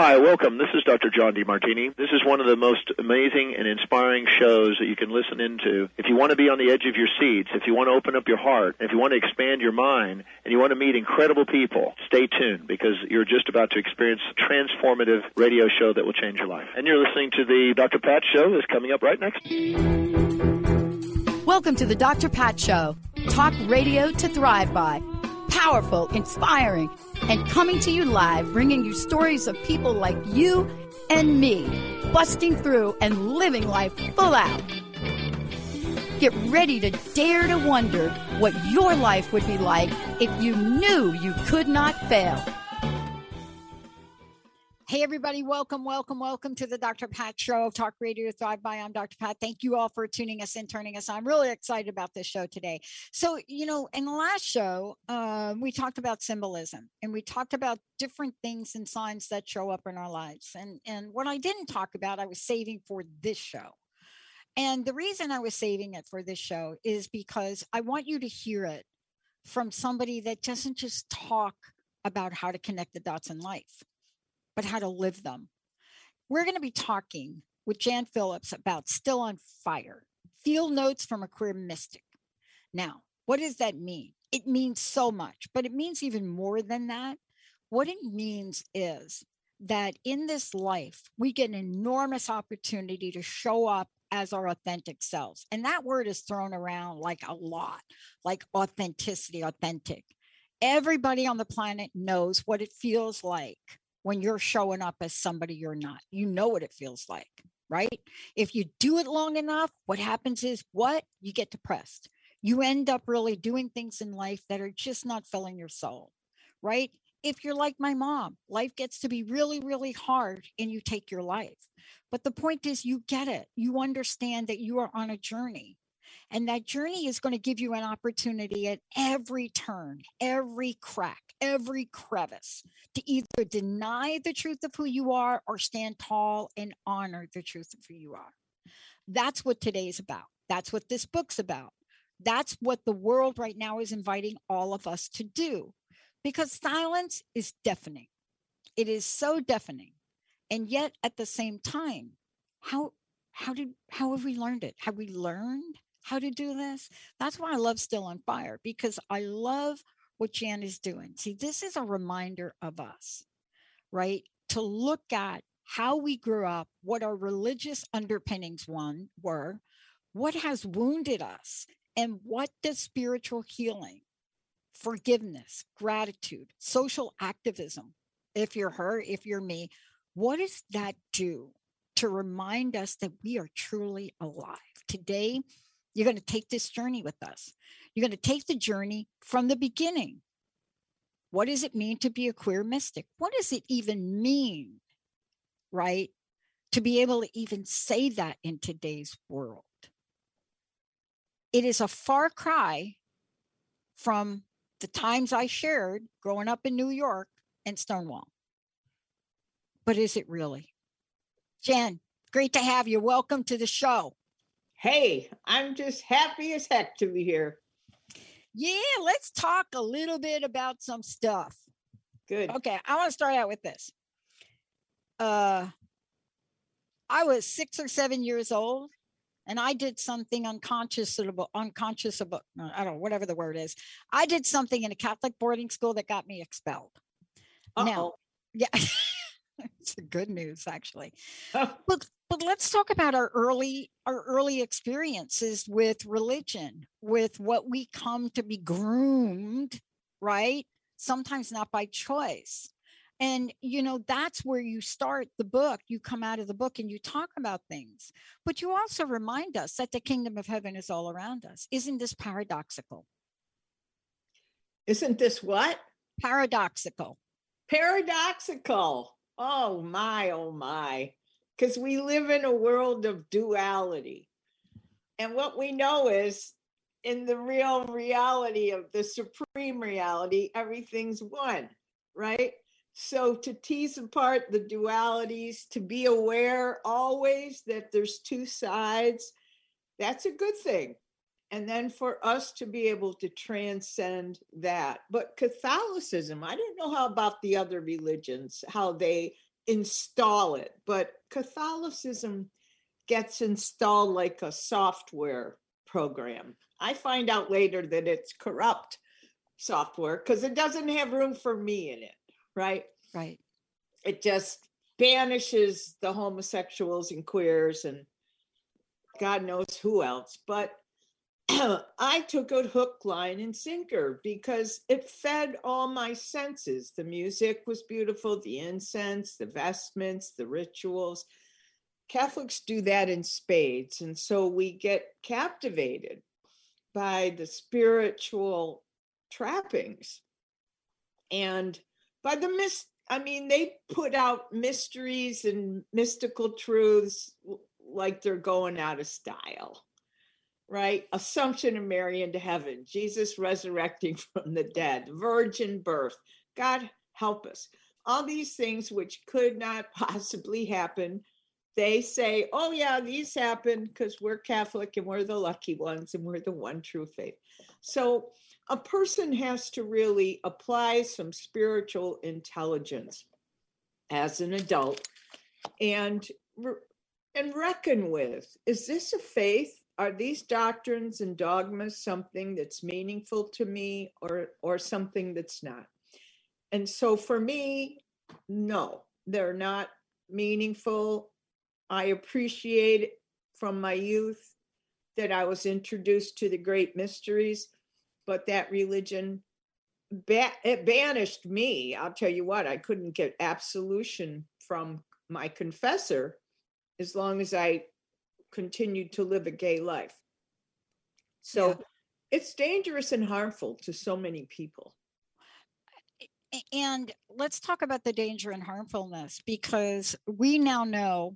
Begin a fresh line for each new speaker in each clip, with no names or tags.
Hi, welcome. This is Dr. John DeMartini. This is one of the most amazing and inspiring shows that you can listen into. If you want to be on the edge of your seats, if you want to open up your heart, if you want to expand your mind, and you want to meet incredible people, stay tuned because you're just about to experience a transformative radio show that will change your life. And you're listening to the Dr. Pat Show that's coming up right next.
Welcome to the Dr. Pat Show. Talk radio to thrive by. Powerful, inspiring, and coming to you live, bringing you stories of people like you and me, busting through and living life full out. Get ready to dare to wonder what your life would be like if you knew you could not fail. Hey, everybody. Welcome to the Dr. Pat Show, Talk Radio to Thrive By. I'm Dr. Pat. Thank you all for tuning us in, turning us on. I'm really excited about this show today. So, in the last show, we talked about symbolism and we talked about different things and signs that show up in our lives. And what I didn't talk about, I was saving for this show. And the reason I was saving it for this show is because I want you to hear it from somebody that doesn't just talk about how to connect the dots in life, but how to live them. We're going to be talking with Jan Phillips about Still on Fire, Field Notes from a Queer Mystic. Now, what does that mean? It means so much, but it means even more than that. What it means is that in this life, we get an enormous opportunity to show up as our authentic selves. And that word is thrown around like a lot, like authenticity, authentic. Everybody on the planet knows what it feels like when you're showing up as somebody you're not. You know what it feels like, right? If you do it long enough, what happens is you get depressed. You end up really doing things in life that are just not filling your soul, right? If you're like my mom, life gets to be really, really hard and you take your life. But the point is you get it. You understand that you are on a journey. And that journey is going to give you an opportunity at every turn, every crack, every crevice to either deny the truth of who you are or stand tall and honor the truth of who you are. That's what today's about. That's what this book's about. That's what the world right now is inviting all of us to do, because silence is deafening. It is so deafening. And yet at the same time, how have we learned it? Have we learned how to do this? That's why I love Still on Fire, because I love what Jan is doing. See, this is a reminder of us, right? To look at how we grew up, what our religious underpinnings were, what has wounded us, and what does spiritual healing, forgiveness, gratitude, social activism, if you're her, if you're me, what does that do to remind us that we are truly alive? Today, you're going to take this journey with us. You're going to take the journey from the beginning. What does it mean to be a queer mystic? What does it even mean, right, to be able to even say that in today's world? It is a far cry from the times I shared growing up in New York and Stonewall. But is it really? Jan, great to have you. Welcome to the show.
Hey, I'm just happy as heck to be here.
Yeah, let's talk a little bit about some stuff.
Good.
Okay, I want to start out with this. I was 6 or 7 years old, and I did something unconscionable, I don't know, whatever the word is. I did something in a Catholic boarding school that got me expelled. Now, yeah, it's good news, actually. But let's talk about our early experiences with religion, with what we come to be groomed, right? Sometimes not by choice. And, that's where you start the book. You come out of the book and you talk about things, but you also remind us that the kingdom of heaven is all around us. Isn't this paradoxical?
Isn't this what?
Paradoxical.
Paradoxical. Oh my. Because we live in a world of duality. And what we know is in the real reality of the supreme reality, everything's one, right? So to tease apart the dualities, to be aware always that there's two sides, that's a good thing. And then for us to be able to transcend that. But Catholicism, I don't know how about the other religions, how they install it, but Catholicism gets installed like a software program. I find out later that it's corrupt software because it doesn't have room for me in it, right?
Right.
It just banishes the homosexuals and queers and God knows who else. But I took it hook, line, and sinker because it fed all my senses. The music was beautiful, the incense, the vestments, the rituals. Catholics do that in spades. And so we get captivated by the spiritual trappings and by the they put out mysteries and mystical truths like they're going out of style, right? Assumption of Mary into heaven, Jesus resurrecting from the dead, virgin birth, God help us. All these things which could not possibly happen, they say, oh yeah, these happen because we're Catholic and we're the lucky ones and we're the one true faith. So a person has to really apply some spiritual intelligence as an adult and reckon with, is this a faith? Are these doctrines and dogmas something that's meaningful to me or something that's not? And so for me, no, they're not meaningful. I appreciate from my youth that I was introduced to the great mysteries, but that religion, it banished me. I'll tell you what, I couldn't get absolution from my confessor as long as I continued to live a gay life. So it's dangerous and harmful to so many people.
And let's talk about the danger and harmfulness, because we now know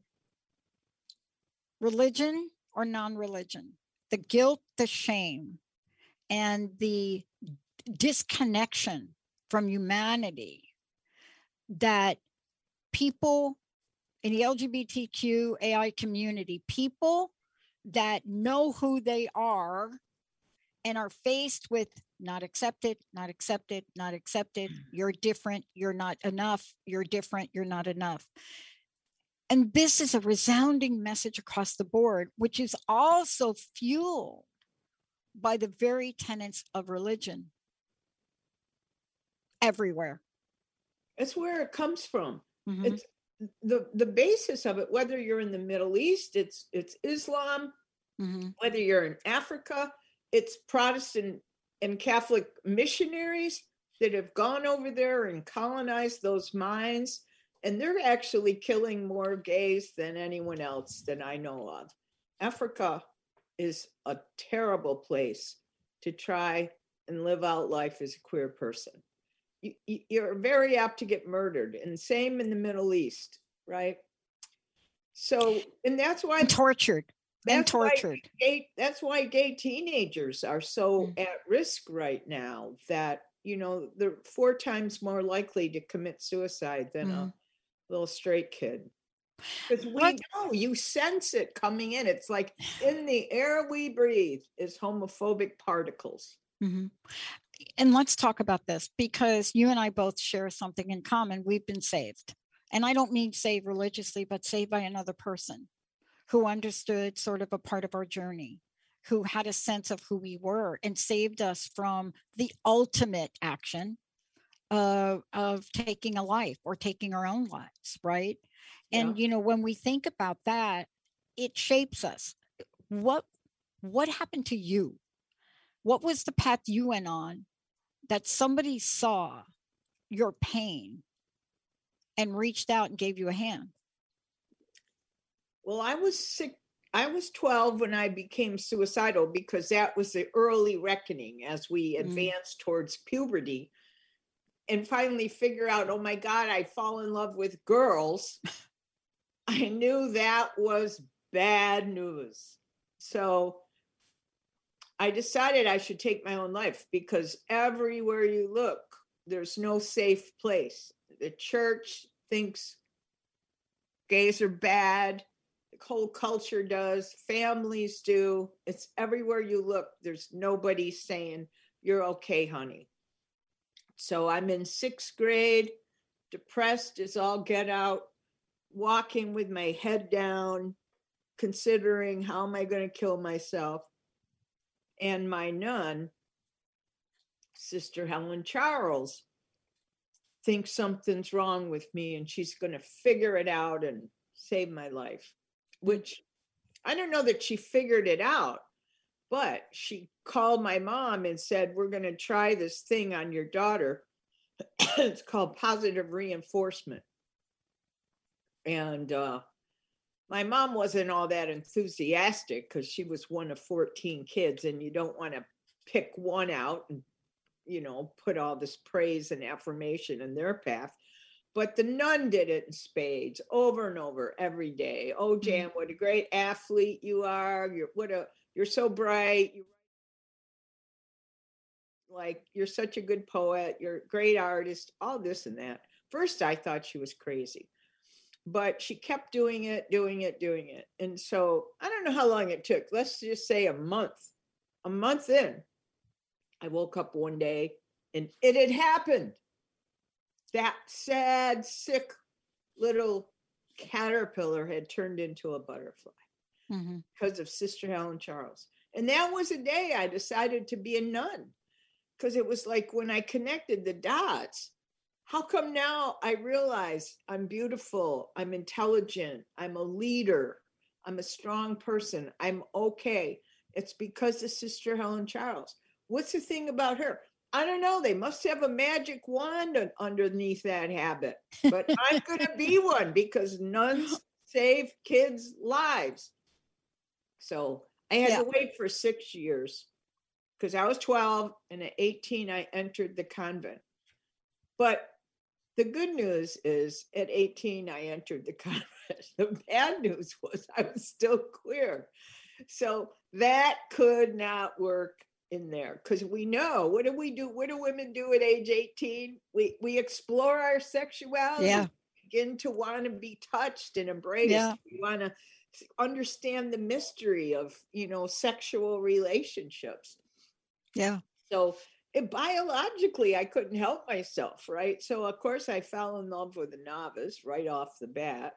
religion or non-religion, the guilt, the shame, and the disconnection from humanity that people in the LGBTQ AI community, people that know who they are and are faced with not accepted, not accepted, not accepted, you're different, you're not enough, you're different, you're not enough. And this is a resounding message across the board, which is also fueled by the very tenets of religion everywhere.
It's where it comes from.
Mm-hmm.
It's the basis of it, whether you're in the Middle East, it's Islam,
Mm-hmm.
whether you're in Africa, it's Protestant and Catholic missionaries that have gone over there and colonized those minds. And they're actually killing more gays than anyone else that I know of. Africa is a terrible place to try and live out life as a queer person. You're very apt to get murdered, and same in the Middle East, right? So, and that's why
tortured.
That's why gay teenagers are so at risk right now, that, they're 4 times more likely to commit suicide than a little straight kid. Because we know, you sense it coming in. It's like in the air we breathe is homophobic particles.
Mm-hmm. And let's talk about this, because you and I both share something in common. We've been saved. And I don't mean saved religiously, but saved by another person who understood sort of a part of our journey, who had a sense of who we were and saved us from the ultimate action of taking a life or taking our own lives, right?
Yeah.
And, when we think about that, it shapes us. What happened to you? What was the path you went on that somebody saw your pain and reached out and gave you a hand?
Well, I was sick. I was 12 when I became suicidal, because that was the early reckoning as we advanced towards puberty and finally figure out, oh my God, I fall in love with girls. I knew that was bad news. So I decided I should take my own life, because everywhere you look, there's no safe place. The church thinks gays are bad. The whole culture does. Families do. It's everywhere you look. There's nobody saying, you're okay, honey. So I'm in 6th grade, depressed as all get out. walking with my head down, considering how am I going to kill myself. And my nun, Sister Helen Charles, thinks something's wrong with me and she's going to figure it out and save my life, which I don't know that she figured it out, but she called my mom and said, we're going to try this thing on your daughter. It's called positive reinforcement. And my mom wasn't all that enthusiastic because she was one of 14 kids, and you don't want to pick one out and, you know, put all this praise and affirmation in their path. But the nun did it in spades over and over every day. Oh, Jan, what a great athlete you are. You're so bright. You're such a good poet. You're a great artist, all this and that. First, I thought she was crazy, but she kept doing it. And so I don't know how long it took. Let's just say a month in, I woke up one day and it had happened. That sad, sick little caterpillar had turned into a butterfly because of Sister Helen Charles. And that was a day I decided to be a nun, because it was like when I connected the dots, how come now I realize I'm beautiful, I'm intelligent, I'm a leader, I'm a strong person, I'm okay. It's because of Sister Helen Charles. What's the thing about her? I don't know. They must have a magic wand underneath that habit, but I'm going to be one because nuns save kids' lives. So I had to wait for 6 years because I was 12 and at 18, I entered the convent. But the good news is at 18, I entered the convent. The bad news was I was still queer. So that could not work in there, because we know, what do we do? What do women do at age 18? We explore our sexuality, begin to want to be touched and embraced. We want to understand the mystery of, you know, sexual relationships. So biologically, I couldn't help myself, right? So of course I fell in love with a novice right off the bat.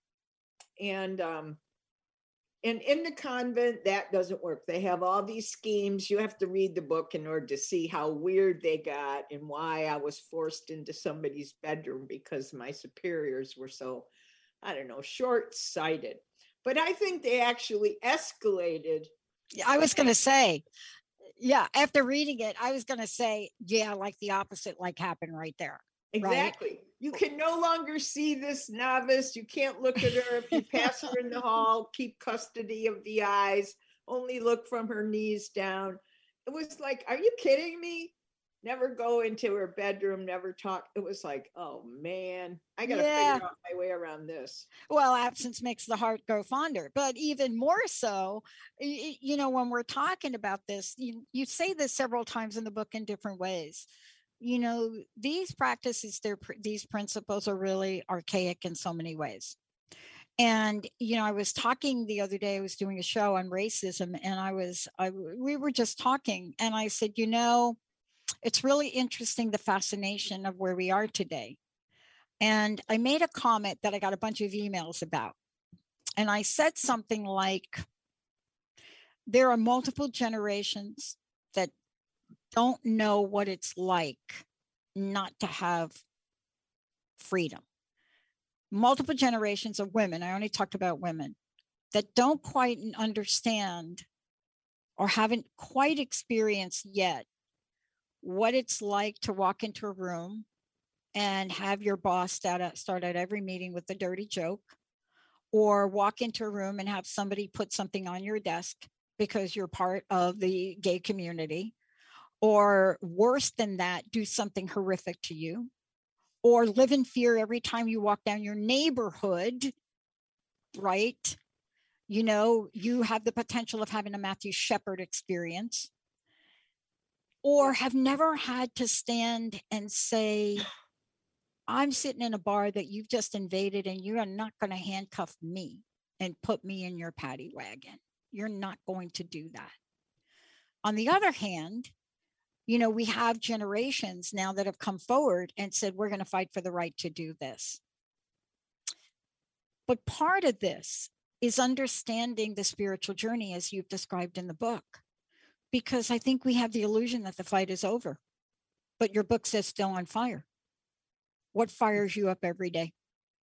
And in the convent, that doesn't work. They have all these schemes. You have to read the book in order to see how weird they got and why I was forced into somebody's bedroom because my superiors were so, I don't know, short-sighted. But I think they actually escalated.
I was going to say, after reading it, I was going to say, like the opposite, like happened right there.
Exactly. Right? You can no longer see this novice. You can't look at her. If you pass her in the hall, keep custody of the eyes, only look from her knees down. It was like, are you kidding me? Never go into her bedroom, never talk. It was like, oh man, I got to figure out my way around this.
Well, absence makes the heart grow fonder, but even more so, you know, when we're talking about this, you say this several times in the book in different ways. You know, these practices, these principles are really archaic in so many ways. And, you know, I was talking the other day, I was doing a show on racism, and we were just talking, and I said, you know, it's really interesting, the fascination of where we are today. And I made a comment that I got a bunch of emails about. And I said something like, there are multiple generations that don't know what it's like not to have freedom. Multiple generations of women, I only talked about women, that don't quite understand or haven't quite experienced yet what it's like to walk into a room and have your boss start out every meeting with a dirty joke, or walk into a room and have somebody put something on your desk because you're part of the gay community, or worse than that, do something horrific to you, or live in fear every time you walk down your neighborhood, right? You know, you have the potential of having a Matthew Shepard experience, or have never had to stand and say, I'm sitting in a bar that you've just invaded and you are not going to handcuff me and put me in your paddy wagon. You're not going to do that. On the other hand, you know, we have generations now that have come forward and said, we're going to fight for the right to do this. But part of this is understanding the spiritual journey as you've described in the book, because I think we have the illusion that the fight is over, but your book says still on fire. What fires you up every day?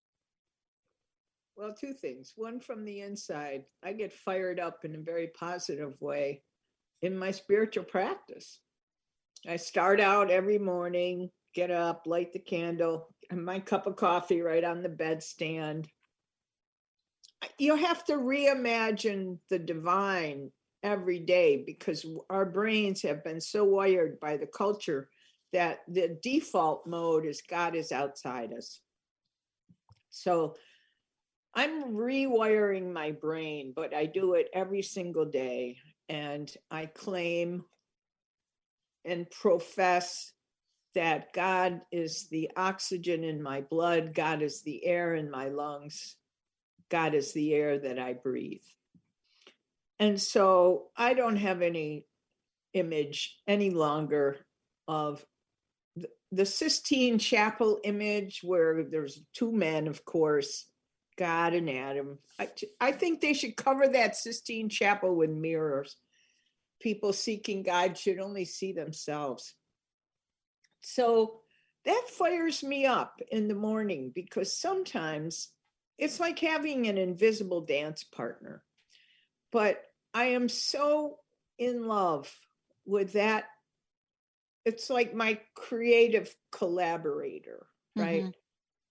Well, two things. One, from the inside, I get fired up in a very positive way in my spiritual practice. I start out every morning, get up, light the candle, and my cup of coffee right on the bedstand. You have to reimagine the divine every day, because our brains have been so wired by the culture that the default mode is God is outside us. So I'm rewiring my brain, but I do it every single day. And I claim and profess that God is the oxygen in my blood. God is the air in my lungs. God is the air that I breathe. And so I don't have any image any longer of the Sistine Chapel image where there's two men, of course, God and Adam. I think they should cover that Sistine Chapel with mirrors. People seeking God should only see themselves. So that fires me up in the morning, because sometimes it's like having an invisible dance partner. But I am so in love with that. It's like my creative collaborator, right? Mm-hmm.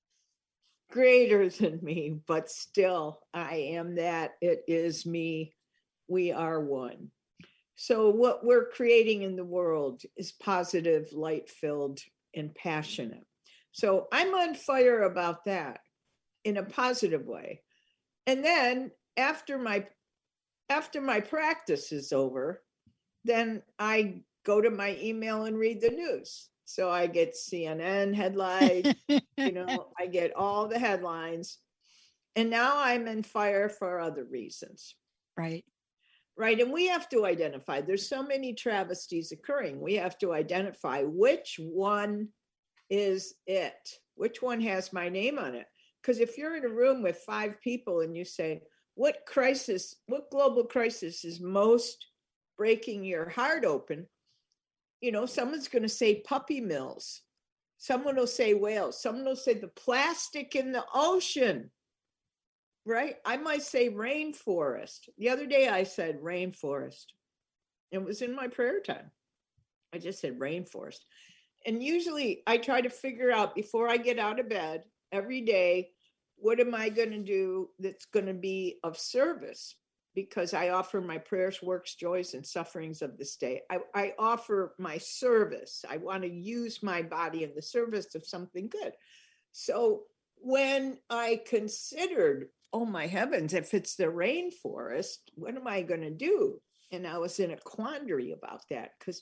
Greater than me, but still I am that. It is me. We are one. So what we're creating in the world is positive, light-filled, and passionate. So I'm on fire about that in a positive way. And then after my practice is over, then I go to my email and read the news. So I get CNN headlines, I get all the headlines. And now I'm in fire for other reasons.
Right.
Right. And we have to identify, there's so many travesties occurring. We have to identify which one is it, which one has my name on it. Because if you're in a room with 5 people and you say, what global crisis is most breaking your heart open? Someone's going to say puppy mills. Someone will say whales. Someone will say the plastic in the ocean, right? I might say rainforest. The other day I said rainforest. It was in my prayer time. I just said rainforest. And usually I try to figure out before I get out of bed every day, what am I going to do that's going to be of service? Because I offer my prayers, works, joys, and sufferings of this day. I offer my service. I want to use my body in the service of something good. So when I considered, oh my heavens, if it's the rainforest, what am I going to do? And I was in a quandary about that because,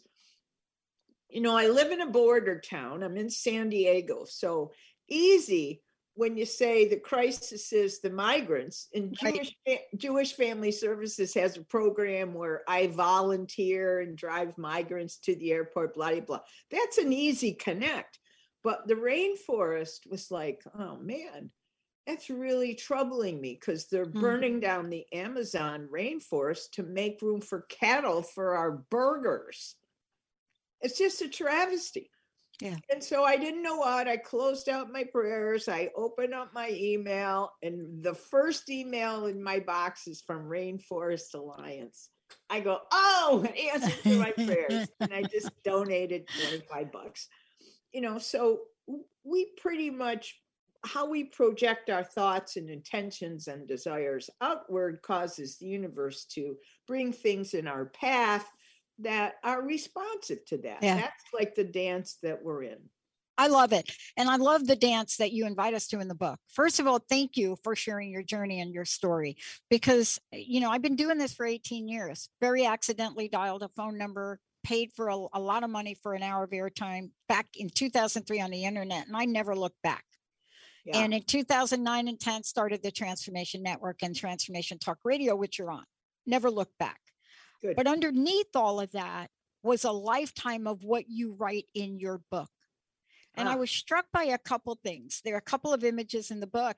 I live in a border town. I'm in San Diego. So easy when you say the crisis is the migrants, and Jewish Family Services has a program where I volunteer and drive migrants to the airport, blah, blah, blah. That's an easy connect. But the rainforest was like, oh man, that's really troubling me because they're burning down the Amazon rainforest to make room for cattle for our burgers. It's just a travesty.
Yeah.
And so I didn't know what. I closed out my prayers. I opened up my email, and the first email in my box is from Rainforest Alliance. I go, oh, an answer to my prayers. And I just donated $25. So we pretty much, how we project our thoughts and intentions and desires outward causes the universe to bring things in our path that are responsive to that. Yeah. That's like the dance that we're in.
I love it. And I love the dance that you invite us to in the book. First of all, thank you for sharing your journey and your story, because, I've been doing this for 18 years, very accidentally dialed a phone number, paid for a lot of money for an hour of airtime back in 2003 on the internet. And I never looked back. Yeah. And in 2009 and 10 started the Transformation Network and Transformation Talk Radio, which you're on. Never looked back. Good. But underneath all of that was a lifetime of what you write in your book. And I was struck by a couple things. There are a couple of images in the book.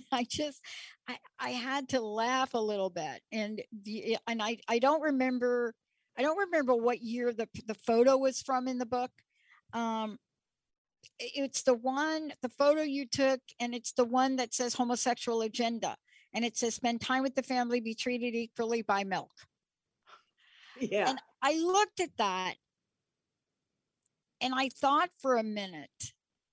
I had to laugh a little bit. And I don't remember what year the photo was from in the book. It's the photo you took, and it's the one that says homosexual agenda. And it says, spend time with the family, be treated equally, buy milk.
Yeah.
And I looked at that and I thought for a minute,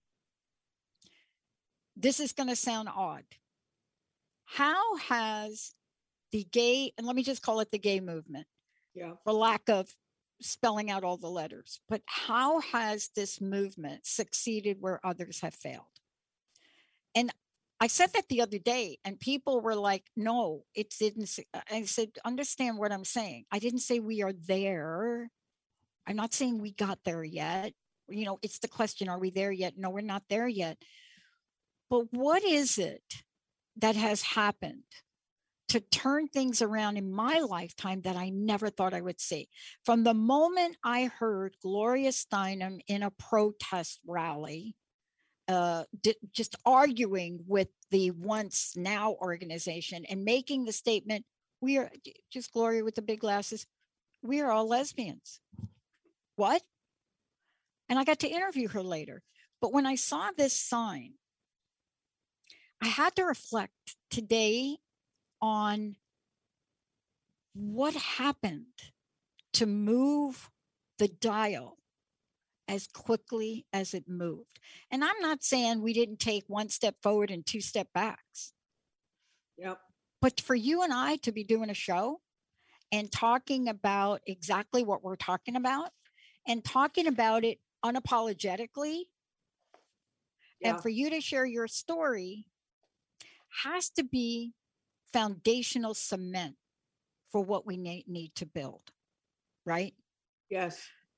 this is going to sound odd. How has the gay, and let me just call it the gay movement, for lack of spelling out all the letters, but how has this movement succeeded where others have failed? And I said that the other day, and people were like, no, it didn't. I said, understand what I'm saying. I didn't say we are there. I'm not saying we got there yet. You know, it's the question, are we there yet? No, we're not there yet. But what is it that has happened to turn things around in my lifetime that I never thought I would see? From the moment I heard Gloria Steinem in a protest rally, just arguing with the Once Now organization and making the statement, we are, just Gloria with the big glasses, we are all lesbians. What? And I got to interview her later. But when I saw this sign, I had to reflect today on what happened to move the dial as quickly as it moved. And I'm not saying we didn't take one step forward and two step backs.
Yep.
But for you and I to be doing a show and talking about exactly what we're talking about and talking about it unapologetically, and for you to share your story has to be foundational cement for what we need to build, right?
Yes.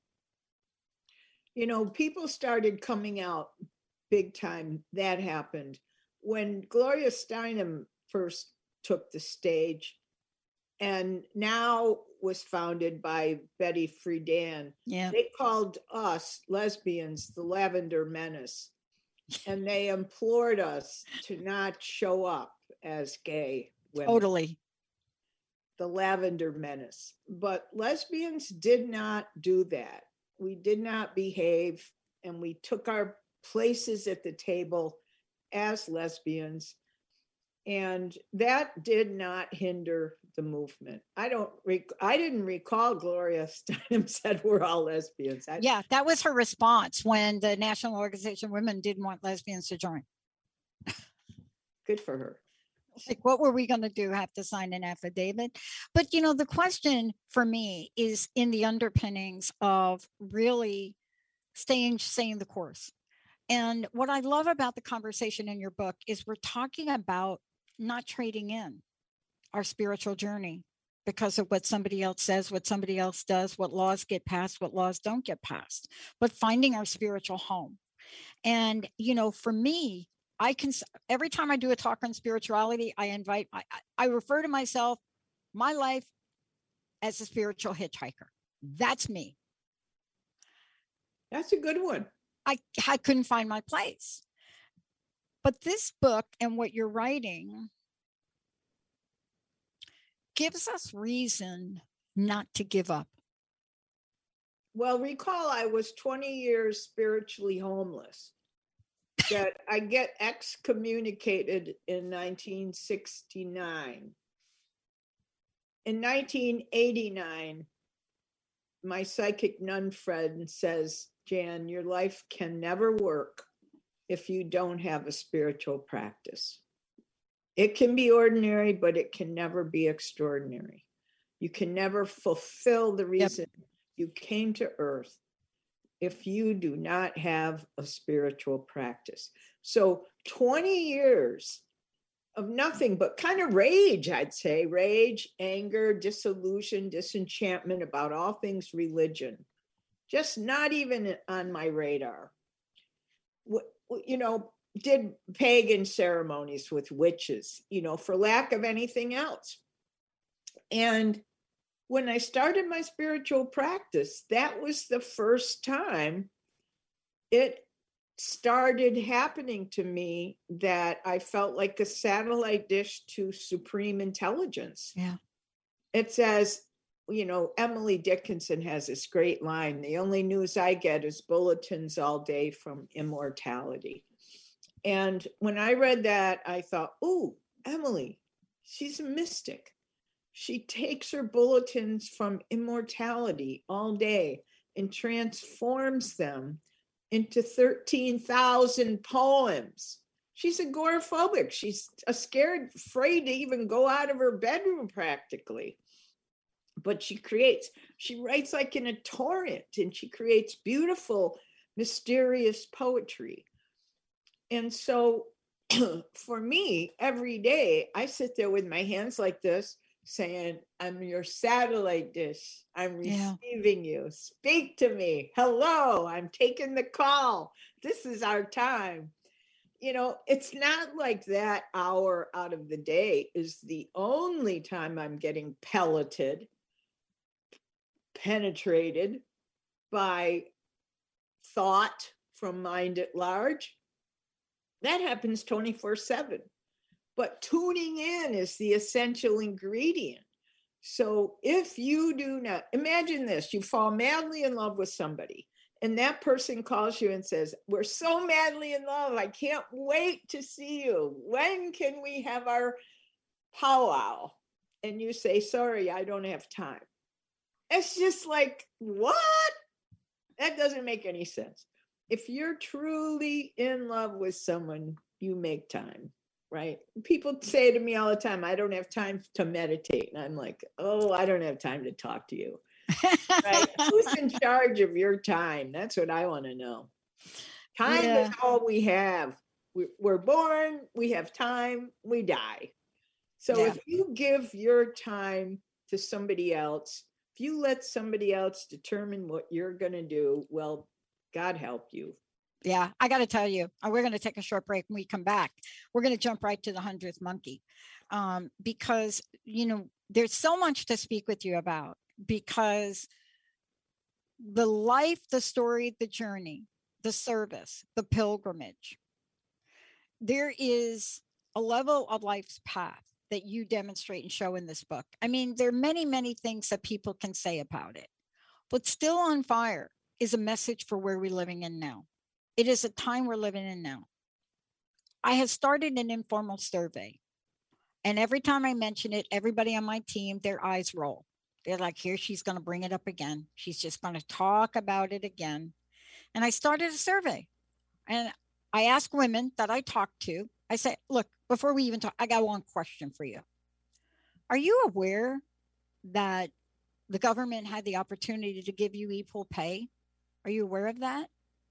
You know, people started coming out big time. That happened when Gloria Steinem first took the stage, and now was founded by Betty Friedan.
Yeah.
They called us lesbians the Lavender Menace, and they implored us to not show up as gay women.
Totally.
The Lavender Menace. But lesbians did not do that. We did not behave, and we took our places at the table as lesbians. And that did not hinder the movement. I didn't recall Gloria Steinem said we're all lesbians.
Yeah, that was her response when the National Organization of Women didn't want lesbians to join.
Good for her.
Like, what were we going to do? Have to sign an affidavit? But, you know, the question for me is in the underpinnings of really staying the course. And what I love about the conversation in your book is we're talking about not trading in our spiritual journey because of what somebody else says, what somebody else does, what laws get passed, what laws don't get passed, but finding our spiritual home. And, you know, for me, every time I do a talk on spirituality, I refer to myself, my life, as a spiritual hitchhiker. That's me.
That's a good one.
I couldn't find my place. But this book and what you're writing gives us reason not to give up.
Well, recall I was 20 years spiritually homeless. That I get excommunicated in 1969. In 1989, my psychic nun friend says, Jan, your life can never work if you don't have a spiritual practice. It can be ordinary, but it can never be extraordinary. You can never fulfill the reason you came to Earth if you do not have a spiritual practice. So 20 years of nothing but kind of rage, I'd say, rage, anger, disillusion, disenchantment about all things religion, just not even on my radar. You know, did pagan ceremonies with witches, you know, for lack of anything else. And when I started my spiritual practice, that was the first time it started happening to me that I felt like a satellite dish to supreme intelligence.
Yeah.
It says, Emily Dickinson has this great line: the only news I get is bulletins all day from immortality. And when I read that, I thought, oh, Emily, she's a mystic. She takes her bulletins from immortality all day and transforms them into 13,000 poems. She's agoraphobic. She's afraid to even go out of her bedroom practically. But she writes like in a torrent, and she creates beautiful, mysterious poetry. And so for me, every day, I sit there with my hands like this, saying, I'm your satellite dish. I'm receiving you. Speak to me. Hello, I'm taking the call. This is our time. It's not like that hour out of the day is the only time I'm getting penetrated by thought from mind at large. That happens 24/7. But tuning in is the essential ingredient. So if you do not, imagine this, you fall madly in love with somebody, and that person calls you and says, we're so madly in love, I can't wait to see you. When can we have our powwow? And you say, sorry, I don't have time. It's just like, what? That doesn't make any sense. If you're truly in love with someone, you make time. Right? People say to me all the time, I don't have time to meditate. And I'm like, oh, I don't have time to talk to you. Right? Who's in charge of your time? That's what I want to know. Time is all we have. We're born, we have time, we die. So if you give your time to somebody else, if you let somebody else determine what you're going to do, well, God help you.
Yeah, I got to tell you, we're going to take a short break. When we come back, we're going to jump right to the 100th monkey, because, there's so much to speak with you about, because the life, the story, the journey, the service, the pilgrimage, there is a level of life's path that you demonstrate and show in this book. I mean, there are many, many things that people can say about it, but Still on Fire is a message for where we're living in now. It is a time we're living in now. I have started an informal survey, and every time I mention it, everybody on my team, their eyes roll. They're like, here, she's going to bring it up again. She's just going to talk about it again. And I started a survey, and I asked women that I talked to, I said, look, before we even talk, I got one question for you. Are you aware that the government had the opportunity to give you equal pay? Are you aware of that?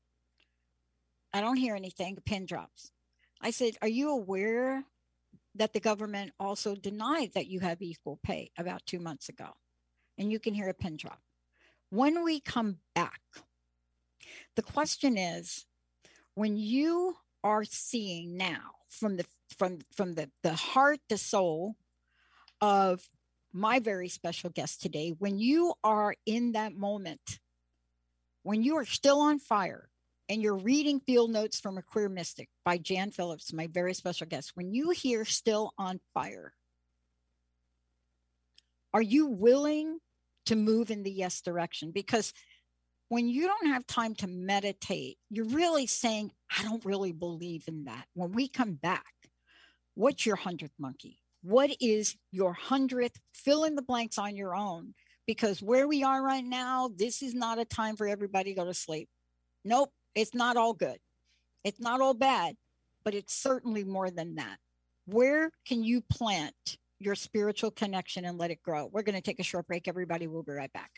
I don't hear anything. A pin drops. I said, are you aware that the government also denied that you have equal pay about 2 months ago? And you can hear a pin drop. When we come back, the question is, when you are seeing now from the heart, the soul of my very special guest today, when you are in that moment, when you are still on fire, and you're reading Field Notes from a Queer Mystic by Jan Phillips, my very special guest, when you hear Still on Fire, are you willing to move in the yes direction? Because when you don't have time to meditate, you're really saying, I don't really believe in that. When we come back, what's your 100th monkey? What is your 100th? Fill in the blanks on your own, because where we are right now, this is not a time for everybody to go to sleep. Nope. It's not all good. It's not all bad, but it's certainly more than that. Where can you plant your spiritual connection and let it grow? We're going to take a short break, everybody. We'll be right back.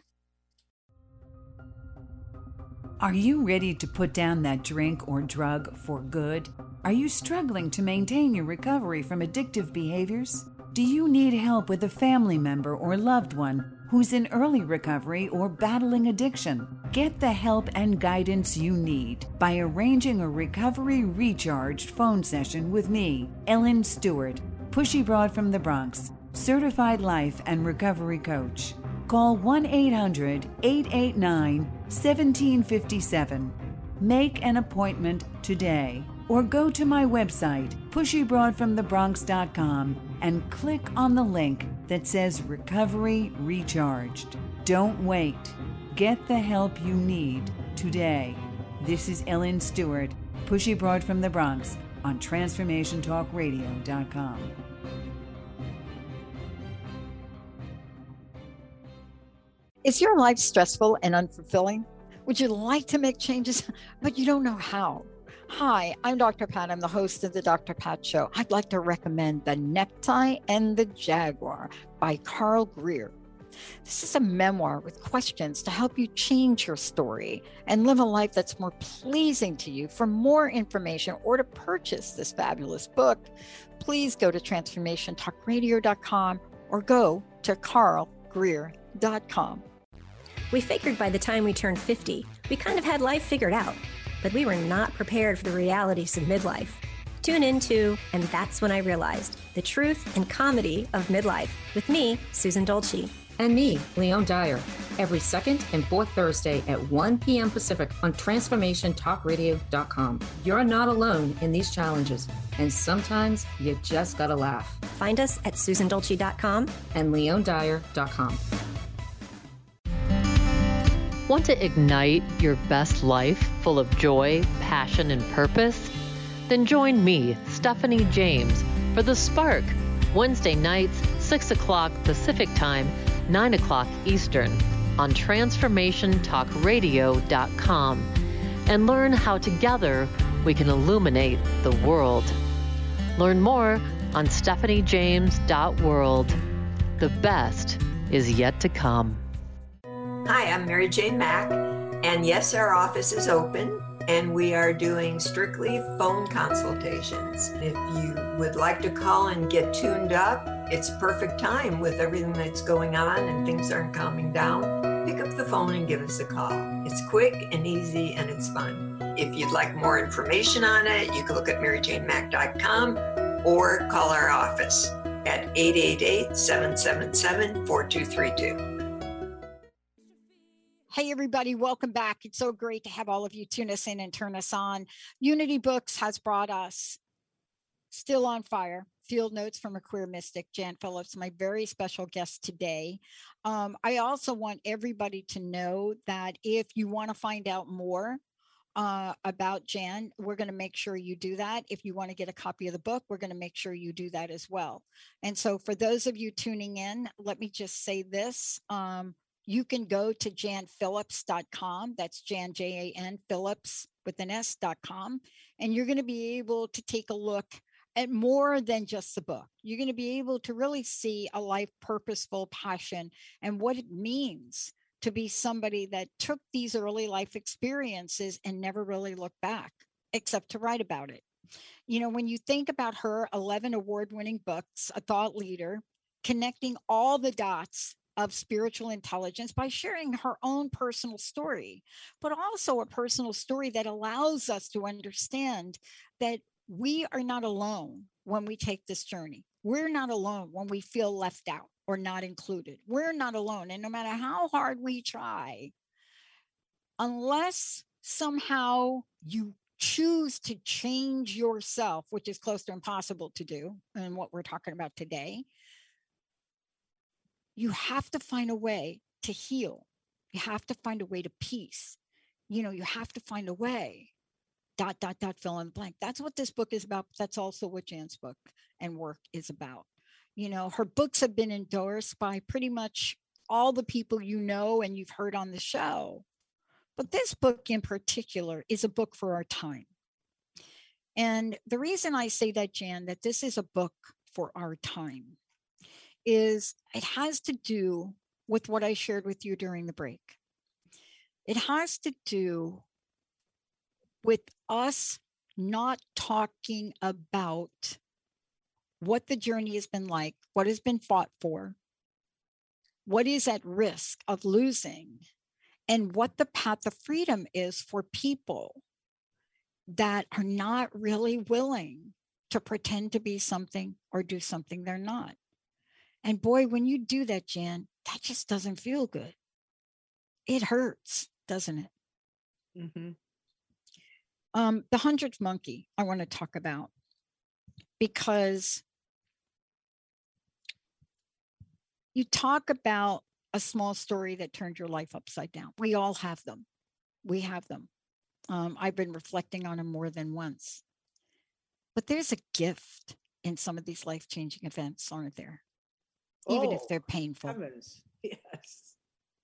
Are you ready to put down that drink or drug for good? Are you struggling to maintain your recovery from addictive behaviors? Do you need help with a family member or loved one who's in early recovery or battling addiction? Get the help and guidance you need by arranging a Recovery Recharged phone session with me, Ellen Stewart, Pushy Broad from the Bronx, certified life and recovery coach. Call 1-800-889-1757. Make an appointment today or go to my website, pushybroadfromthebronx.com, and click on the link that says Recovery Recharged. Don't wait. Get the help you need today. This is Ellen Stewart, Pushy Broad from the Bronx, on TransformationTalkRadio.com.
Is your life stressful and unfulfilling? Would you like to make changes, but you don't know how? Hi, I'm Dr. Pat. I'm the host of the Dr. Pat Show. I'd like to recommend The Necktie and the Jaguar by Carl Greer. This is a memoir with questions to help you change your story and live a life that's more pleasing to you. For more information or to purchase this fabulous book, please go to TransformationTalkRadio.com or go to carlgreer.com.
We figured by the time we turned 50, we kind of had life figured out, but we were not prepared for the realities of midlife. Tune into And That's When I Realized, the truth and comedy of midlife, with me, Susan Dolce.
And me, Leon Dyer, every second and fourth Thursday at 1 p.m. Pacific on TransformationTalkRadio.com. You're not alone in these challenges, and sometimes you just gotta laugh.
Find us at SusanDolce.com
and LeonDyer.com.
Want to ignite your best life full of joy, passion, and purpose? Then join me, Stephanie James, for The Spark, Wednesday nights, 6 o'clock Pacific Time, 9 o'clock Eastern, on TransformationTalkRadio.com, and learn how together we can illuminate the world. Learn more on stephaniejames.world. The best is yet to come.
Hi, I'm Mary Jane Mack, and yes, our office is open, and we are doing strictly phone consultations. If you would like to call and get tuned up, it's perfect time with everything that's going on and things aren't calming down. Pick up the phone and give us a call. It's quick and easy, and it's fun. If you'd like more information on it, you can look at maryjanemack.com or call our office at 888-777-4232.
Hey, everybody, welcome back. It's so great to have all of you tune us in and turn us on. Unity Books has brought us Still on Fire, Field Notes from a Queer Mystic, Jan Phillips, my very special guest today. I also want everybody to know that if you want to find out more about Jan, we're going to make sure you do that. If you want to get a copy of the book, we're going to make sure you do that as well. And so for those of you tuning in, let me just say this. You can go to janphillips.com. That's Jan, Jan, Phillips with an S.com. And you're going to be able to take a look at more than just the book. You're going to be able to really see a life purposeful passion and what it means to be somebody that took these early life experiences and never really looked back, except to write about it. You know, when you think about her 11 award-winning books, a thought leader, connecting all the dots of spiritual intelligence by sharing her own personal story, but also a personal story that allows us to understand that we are not alone when we take this journey. We're not alone when we feel left out or not included. We're not alone. And no matter how hard we try, unless somehow you choose to change yourself, which is close to impossible to do, and what we're talking about today, you have to find a way to heal. You have to find a way to peace. You know, you have to find a way, ... fill in the blank. That's what this book is about. That's also what Jan's book and work is about. You know, her books have been endorsed by pretty much all the people you know and you've heard on the show. But this book in particular is a book for our time. And the reason I say that, Jan, that this is a book for our time is it has to do with what I shared with you during the break. It has to do with us not talking about what the journey has been like, what has been fought for, what is at risk of losing, and what the path of freedom is for people that are not really willing to pretend to be something or do something they're not. And boy, when you do that, Jan, that just doesn't feel good. It hurts, doesn't it?
Mm-hmm.
The 100th monkey I want to talk about, because you talk about a small story that turned your life upside down. We all have them. We have them. I've been reflecting on them more than once. But there's a gift in some of these life-changing events, aren't there? Even if they're painful.
Heavens. Yes.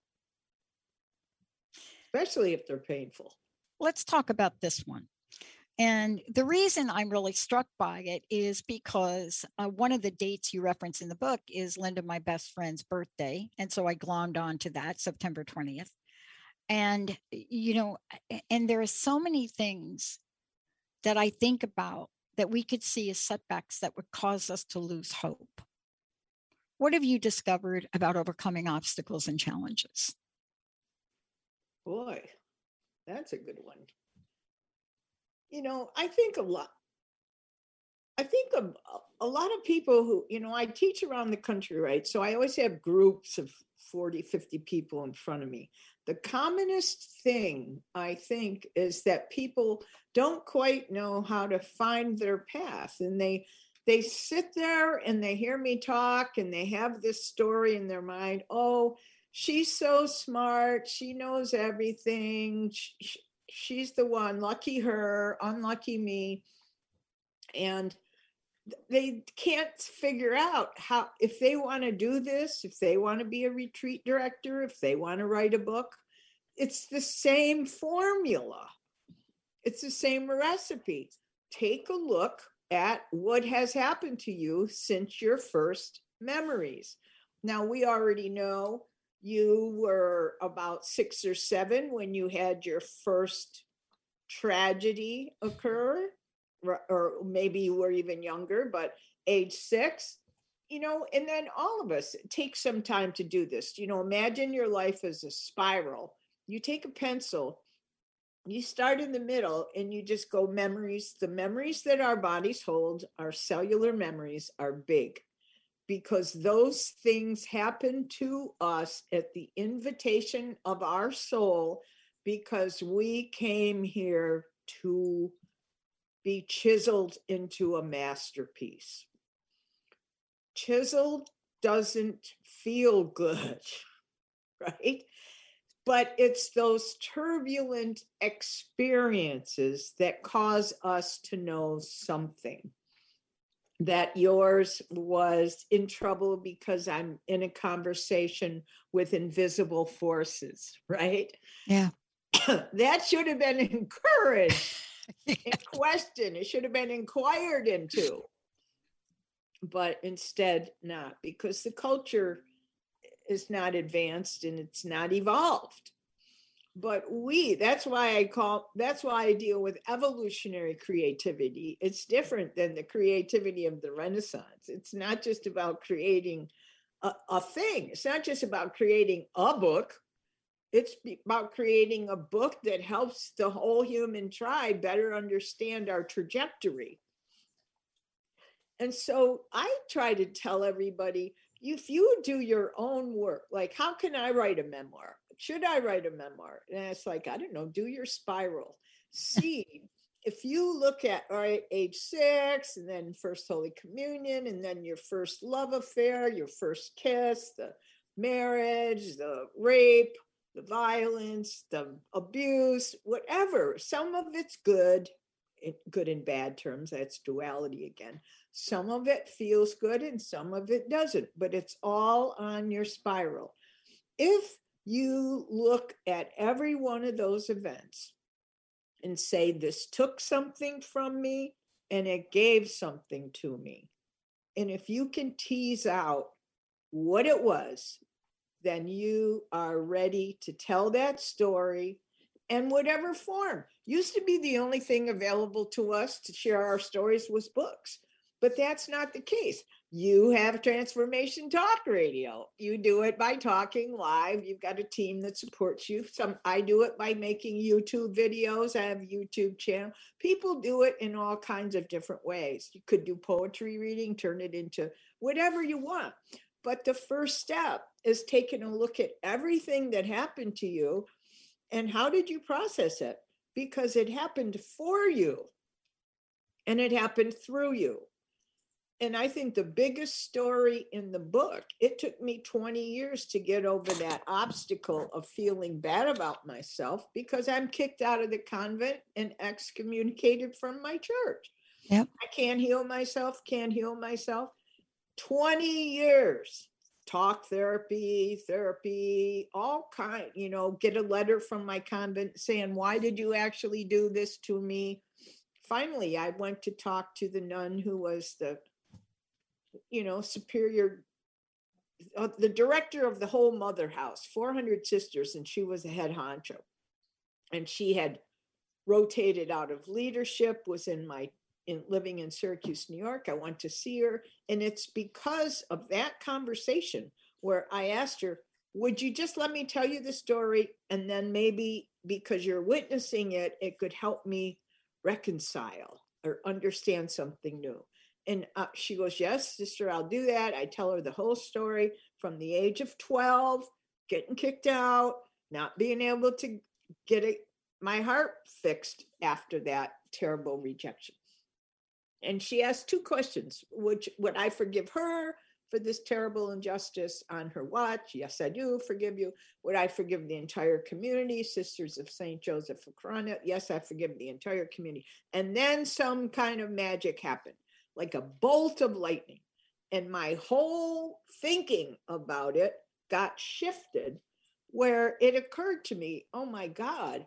Especially if they're painful.
Let's talk about this one. And the reason I'm really struck by it is because one of the dates you reference in the book is Linda, my best friend's birthday. And so I glommed onto that, September 20th. And, you know, and there are so many things that I think about that we could see as setbacks that would cause us to lose hope. What have you discovered about overcoming obstacles and challenges?
Boy, that's a good one. You know, I think a lot of people who, you know, I teach around the country, right? So I always have groups of 40, 50 people in front of me. The commonest thing, I think, is that people don't quite know how to find their path. And they sit there and they hear me talk and they have this story in their mind. Oh, she's so smart. She knows everything. She's the one, lucky her, unlucky me. And they can't figure out how, if they want to do this, if they want to be a retreat director, if they want to write a book, it's the same formula. It's the same recipe. Take a look at what has happened to you since your first memories. Now, we already know you were about 6 or 7 when you had your first tragedy occur, or maybe you were even younger, but age 6, you know, and then all of us take some time to do this. You know, imagine your life as a spiral. You take a pencil, you start in the middle and you just go memories. The memories that our bodies hold, our cellular memories, are big, because those things happen to us at the invitation of our soul, because we came here to be chiseled into a masterpiece. Chiseled doesn't feel good, right? But it's those turbulent experiences that cause us to know something. That yours was in trouble because I'm in a conversation with invisible forces, right?
Yeah.
That should have been encouraged and questioned. It should have been inquired into. But instead not, because the culture is not advanced and it's not evolved. But that's why I deal with evolutionary creativity. It's different than the creativity of the Renaissance. It's not just about creating a thing. It's not just about creating a book. It's about creating a book that helps the whole human tribe better understand our trajectory. And so I try to tell everybody, if you do your own work, like, how can I write a memoir? Should I write a memoir? And it's like, I don't know, do your spiral. See, if you look at, all right, age 6, and then first Holy Communion, and then your first love affair, your first kiss, the marriage, the rape, the violence, the abuse, whatever. Some of it's good in bad terms. That's duality again. Some of it feels good and some of it doesn't, but it's all on your spiral. If you look at every one of those events and say, this took something from me and it gave something to me, and if you can tease out what it was, then you are ready to tell that story in whatever form. Used to be the only thing available to us to share our stories was books, but that's not the case. You have Transformation Talk Radio. You do it by talking live. You've got a team that supports you. I do it by making YouTube videos. I have a YouTube channel. People do it in all kinds of different ways. You could do poetry reading, turn it into whatever you want. But the first step is taking a look at everything that happened to you and how did you process it? because it happened for you and it happened through you. And I think the biggest story in the book, it took me 20 years to get over that obstacle of feeling bad about myself because I'm kicked out of the convent and excommunicated from my church.
Yep.
I can't heal myself. 20 years, talk therapy, all kind, get a letter from my convent saying, why did you actually do this to me? Finally, I went to talk to the nun who was the superior, the director of the whole mother house, 400 sisters, and she was a head honcho. And she had rotated out of leadership, was living in Syracuse, New York. I went to see her. And it's because of that conversation where I asked her, would you just let me tell you the story? And then maybe because you're witnessing it, it could help me reconcile or understand something new. And she goes, yes, sister, I'll do that. I tell her the whole story from the age of 12, getting kicked out, not being able to get my heart fixed after that terrible rejection. And she asked 2 questions, which would I forgive her for this terrible injustice on her watch? Yes, I do forgive you. Would I forgive the entire community, Sisters of St. Joseph of Corona? Yes, I forgive the entire community. And then some kind of magic happened, like a bolt of lightning. And my whole thinking about it got shifted where it occurred to me, oh my God,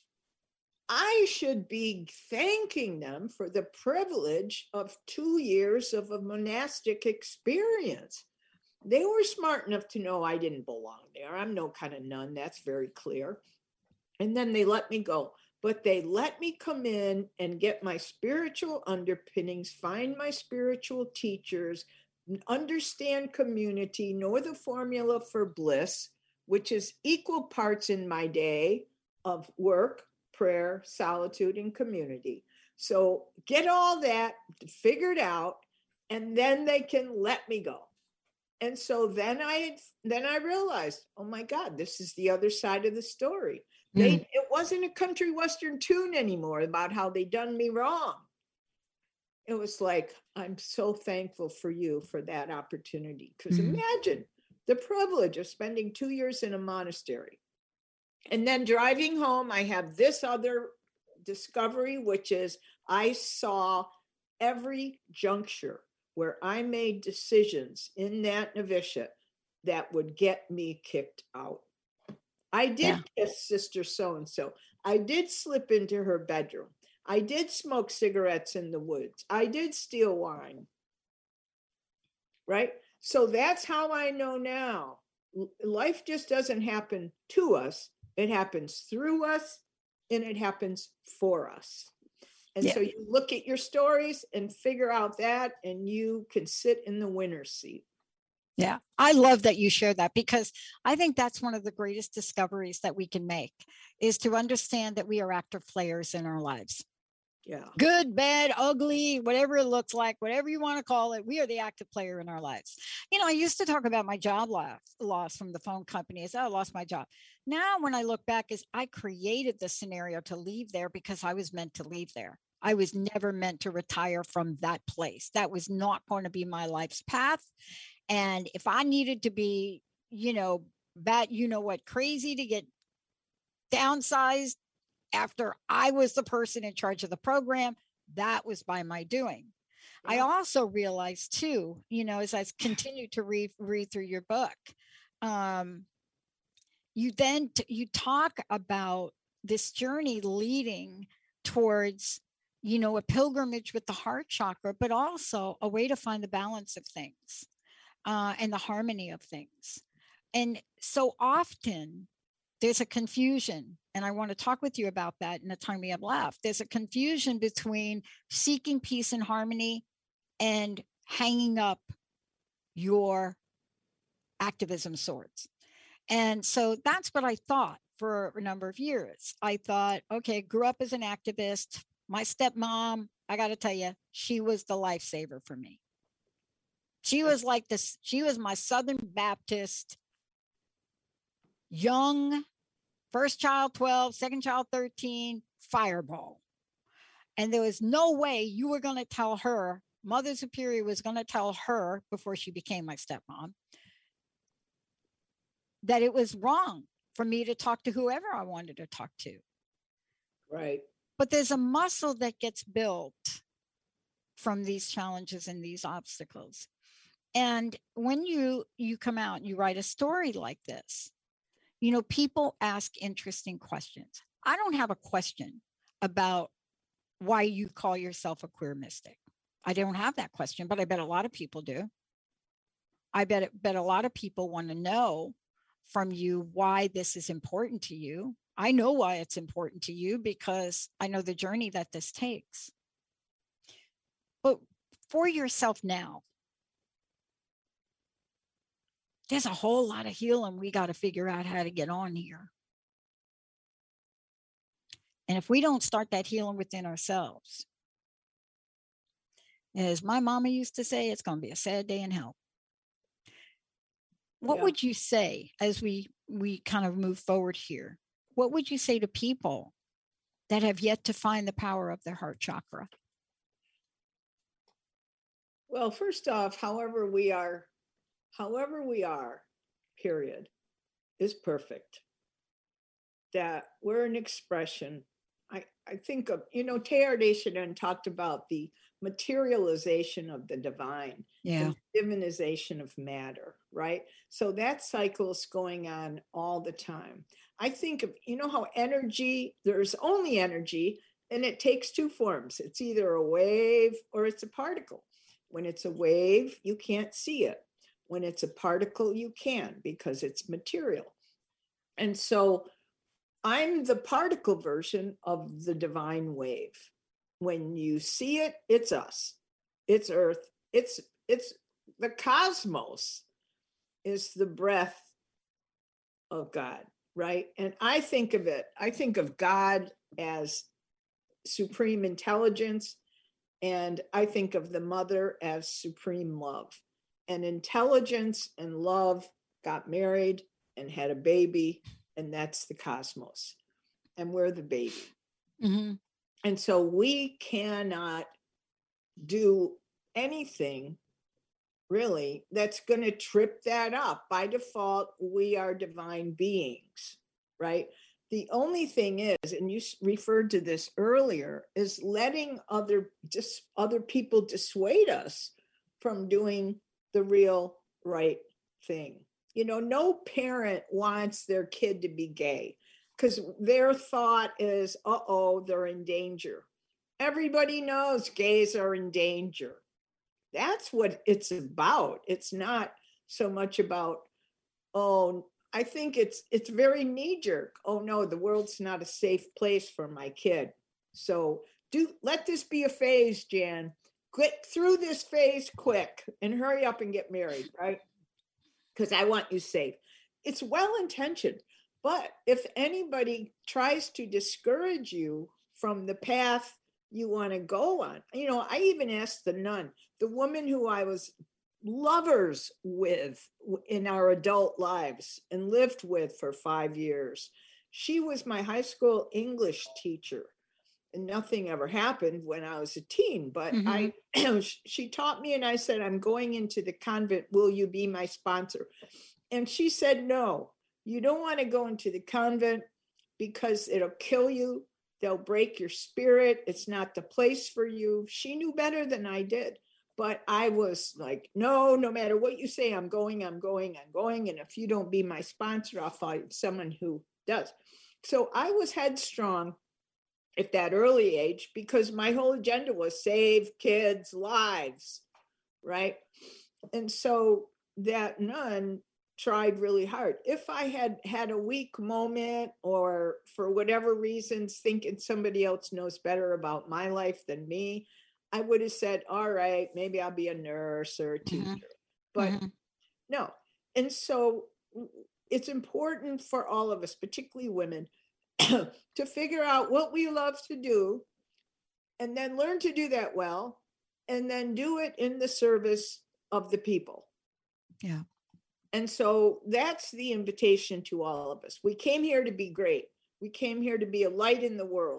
I should be thanking them for the privilege of 2 years of a monastic experience. They were smart enough to know I didn't belong there. I'm no kind of nun, that's very clear. And then they let me go. But they let me come in and get my spiritual underpinnings, find my spiritual teachers, understand community, know the formula for bliss, which is equal parts in my day of work, prayer, solitude, and community. So get all that figured out, and then they can let me go. And so then I realized, oh my God, this is the other side of the story. It wasn't a country western tune anymore about how they done me wrong. It was like, I'm so thankful for you for that opportunity. Because imagine the privilege of spending 2 years in a monastery. And then driving home, I have this other discovery, which is I saw every juncture where I made decisions in that novitiate that would get me kicked out. I did kiss Sister so-and-so. I did slip into her bedroom. I did smoke cigarettes in the woods. I did steal wine. Right? So that's how I know now. Life just doesn't happen to us. It happens through us, and it happens for us. And so you look at your stories and figure out that, and you can sit in the winner's seat.
Yeah, I love that you share that, because I think that's one of the greatest discoveries that we can make, is to understand that we are active players in our lives.
Yeah.
Good, bad, ugly, whatever it looks like, whatever you want to call it, we are the active player in our lives. I used to talk about my job loss from the phone company as I lost my job. Now, when I look back, is I created the scenario to leave there because I was meant to leave there. I was never meant to retire from that place. That was not going to be my life's path. And if I needed to be, crazy to get downsized after I was the person in charge of the program, that was by my doing. Yeah. I also realized too, as I continued to read through your book, you talk about this journey leading towards, a pilgrimage with the heart chakra, but also a way to find the balance of things and the harmony of things. And so often there's a confusion, and I want to talk with you about that in the time we have left. There's a confusion between seeking peace and harmony and hanging up your activism swords. And so that's what I thought for a number of years. I thought, okay, grew up as an activist. My stepmom, I got to tell you, she was the lifesaver for me. She was like this. She was my Southern Baptist, young, first child 12, second child 13, fireball. And there was no way you were going to tell her, Mother Superior was going to tell her before she became my stepmom, that it was wrong for me to talk to whoever I wanted to talk to.
Right.
But there's a muscle that gets built from these challenges and these obstacles. And when you come out and you write a story like this, you know, people ask interesting questions. I don't have a question about why you call yourself a queer mystic. I don't have that question, but I bet a lot of people do. I bet a lot of people want to know from you why this is important to you. I know why it's important to you because I know the journey that this takes. But for yourself now, there's a whole lot of healing we got to figure out how to get on here. And if we don't start that healing within ourselves, as my mama used to say, it's going to be a sad day in hell. What would you say as we kind of move forward here? What would you say to people that have yet to find the power of their heart chakra?
Well, first off, however we are, period, is perfect. That we're an expression. I think of, you know, Teilhard de Chardin talked about the materialization of the divine, the divinization of matter, right? So that cycle is going on all the time. I think of, you know how energy, there's only energy, and it takes two forms. It's either a wave or it's a particle. When it's a wave, you can't see it. When it's a particle, you can, because it's material. And so I'm the particle version of the divine wave. When you see it, it's us, it's Earth, it's the cosmos is the breath of God, right? And I think of God as supreme intelligence, and I think of the mother as supreme love. And intelligence and love got married and had a baby, and that's the cosmos. And we're the baby.
Mm-hmm.
And so we cannot do anything really that's going to trip that up. By default, we are divine beings, right? The only thing is, and you referred to this earlier, is letting other people dissuade us from doing the real right thing. You know, no parent wants their kid to be gay because their thought is, they're in danger. Everybody knows gays are in danger. That's what it's about. It's not so much about, I think it's very knee-jerk. Oh no, the world's not a safe place for my kid. So let this be a phase, Jan. Get through this phase quick and hurry up and get married, right? Because I want you safe. It's well-intentioned, but if anybody tries to discourage you from the path you want to go on, you know, I even asked the nun, the woman who I was lovers with in our adult lives and lived with for 5 years. She was my high school English teacher. And nothing ever happened when I was a teen, but she taught me, and I said, I'm going into the convent. Will you be my sponsor? And she said, no, you don't want to go into the convent because it'll kill you. They'll break your spirit. It's not the place for you. She knew better than I did. But I was like, no matter what you say, I'm going. And if you don't be my sponsor, I'll find someone who does. So I was headstrong at that early age because my whole agenda was save kids' lives, right? And so that nun tried really hard. If I had a weak moment or for whatever reasons thinking somebody else knows better about my life than me, I would have said, all right, maybe I'll be a nurse or a teacher. But no. And so it's important for all of us, particularly women, to figure out what we love to do and then learn to do that well and then do it in the service of the people.
Yeah.
And so that's the invitation to all of us. We came here to be great. We came here to be a light in the world.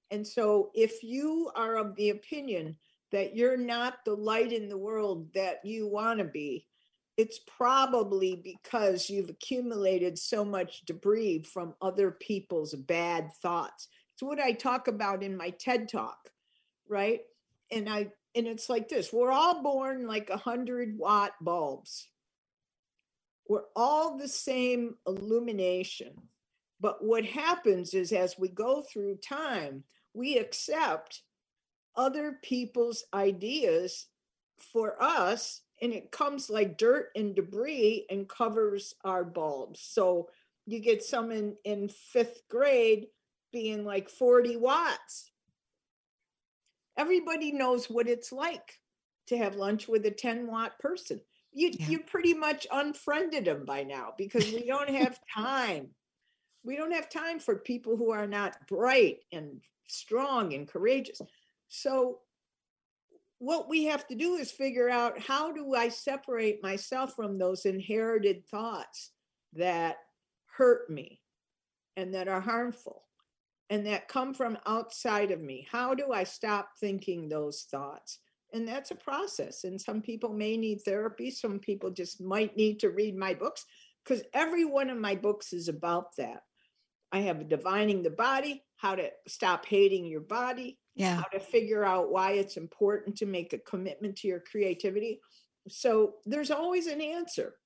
And so if you are of the opinion that you're not the light in the world that you want to be, it's probably because you've accumulated so much debris from other people's bad thoughts. It's what I talk about in my TED Talk, right? And it's like this: we're all born like 100-watt bulbs. We're all the same illumination. But what happens is, as we go through time, we accept other people's ideas for us, and it comes like dirt and debris and covers our bulbs. So you get someone in 5th grade being like 40 watts. Everybody knows what it's like to have lunch with a 10-watt person. You pretty much unfriended them by now, because we don't have time. We don't have time for people who are not bright and strong and courageous. So what we have to do is figure out, how do I separate myself from those inherited thoughts that hurt me and that are harmful and that come from outside of me? How do I stop thinking those thoughts? And that's a process. And some people may need therapy. Some people just might need to read my books, because every one of my books is about that. I have Divining the Body, how to stop hating your body, how to figure out why it's important to make a commitment to your creativity. So there's always an answer.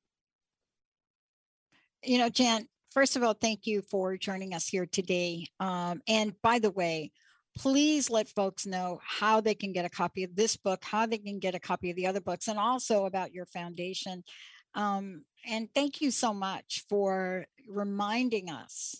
Jan, first of all, thank you for joining us here today. And by the way, please let folks know how they can get a copy of this book, how they can get a copy of the other books, and also about your foundation. And thank you so much for reminding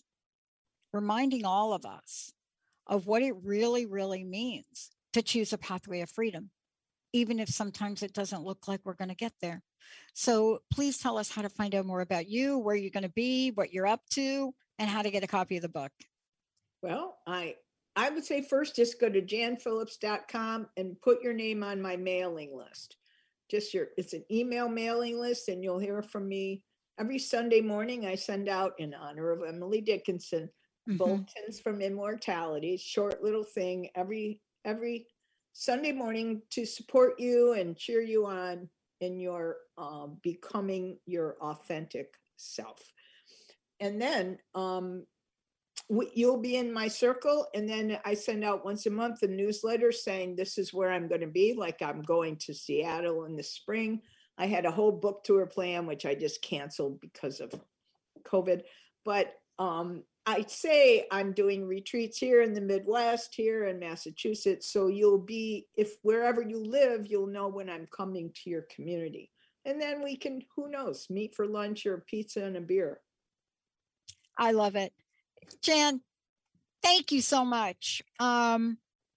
all of us of what it really, really means to choose a pathway of freedom, even if sometimes it doesn't look like we're going to get there. So please tell us how to find out more about you, where you're going to be, what you're up to, and how to get a copy of the book.
Well, I would say first, just go to janphillips.com and put your name on my mailing list. It's an email mailing list, and you'll hear from me every Sunday morning. I send out, in honor of Emily Dickinson, bulletins from Immortality, short little thing every Sunday morning to support you and cheer you on in your becoming your authentic self. And then you'll be in my circle. And then I send out once a month a newsletter saying this is where I'm going to be. Like, I'm going to Seattle in the spring. I had a whole book tour plan, which I just canceled because of COVID. But I'd say I'm doing retreats here in the Midwest, here in Massachusetts. So you'll be, if wherever you live, you'll know when I'm coming to your community. And then we can, who knows, meet for lunch or pizza and a beer.
I love it. Jan, thank you so much. Thank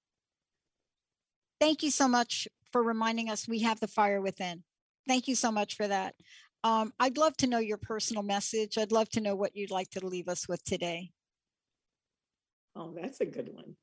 you so much for reminding us we have the fire within. Thank you so much for that. I'd love to know your personal message. I'd love to know what you'd like to leave us with today.
Oh, that's a good one.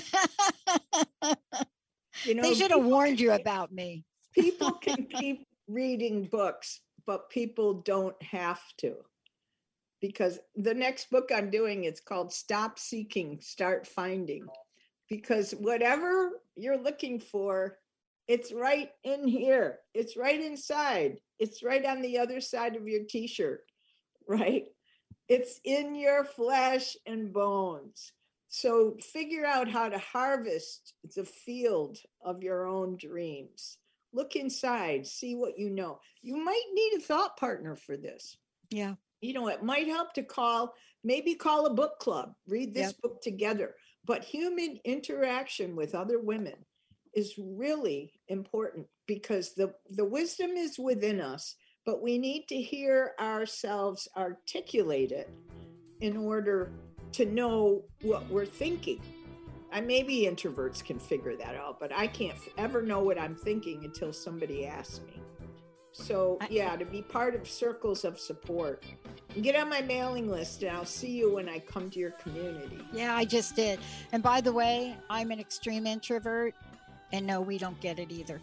They should have warned you about me.
People can keep reading books, but people don't have to. Because the next book I'm doing, it's called Stop Seeking, Start Finding. Because whatever you're looking for, it's right in here. It's right inside. It's right on the other side of your t-shirt, right? It's in your flesh and bones. So figure out how to harvest the field of your own dreams. Look inside, see what you know. You might need a thought partner for this.
Yeah.
It might help to maybe call a book club, read this book together. But human interaction with other women is really important, because the wisdom is within us, but we need to hear ourselves articulate it in order to know what we're thinking. Maybe introverts can figure that out, but I can't ever know what I'm thinking until somebody asks me. So to be part of circles of support, get on my mailing list, and I'll see you when I come to your community.
Yeah, I just did. And by the way, I'm an extreme introvert, and no, we don't get it either.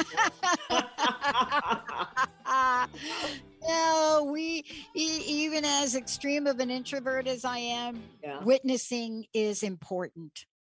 No, even as extreme of an introvert as I am, witnessing is important.